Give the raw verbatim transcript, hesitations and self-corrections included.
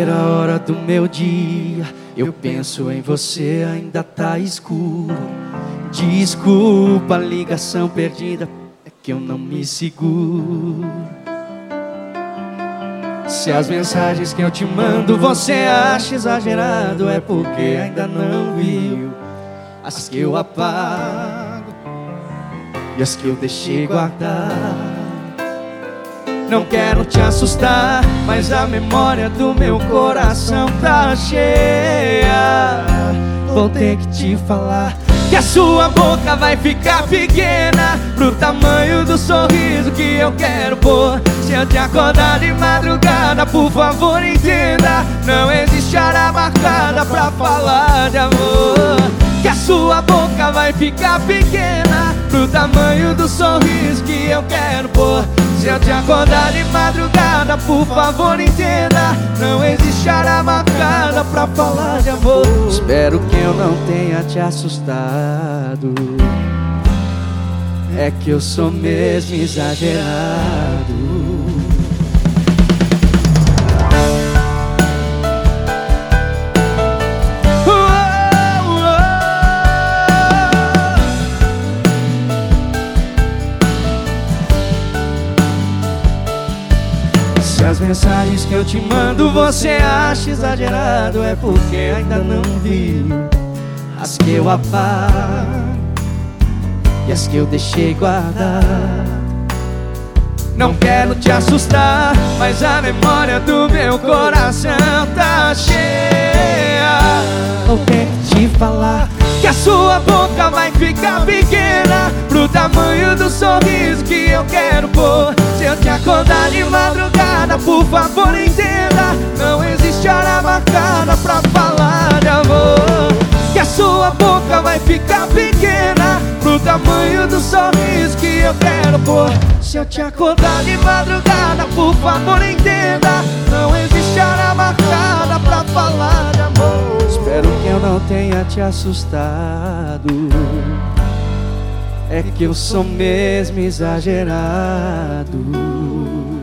primeira hora do meu dia eu penso em você, ainda tá escuro. Desculpa a ligação perdida, é que eu não me seguro. Se as mensagens que eu te mando você acha exagerado, é porque ainda não viu as que eu apago e as que eu deixei guardar. Não quero te assustar, mas a memória do meu coração tá cheia. Vou ter que te falar que a sua boca vai ficar pequena pro tamanho do sorriso que eu quero pôr. Se eu te acordar de madrugada, por favor entenda, não existe hora marcada pra falar de amor. Que a sua boca vai ficar pequena pro tamanho do sorriso que eu quero pôr. Se eu te acordar de madrugada, por favor entenda, não existe hora marcada pra falar de amor. Espero que eu não tenha te assustado, é que eu sou mesmo exagerado. Se as mensagens que eu te mando você acha exagerado, é porque ainda não viu as que eu apago e as que eu deixei guardar. Não quero te assustar, mas a memória do meu coração tá cheia. Vou ter que te falar que a sua boca vai ficar pequena pro tamanho do sorriso que eu quero pôr. Se eu te acordar de madrugada, por favor entenda, não existe hora marcada pra falar de amor. Que a sua boca vai ficar pequena pro tamanho do sorriso que eu quero pôr. Se eu te acordar de madrugada, por favor entenda, não existe hora marcada pra falar de amor. Espero que eu não tenha te assustado, é que eu sou mesmo exagerado.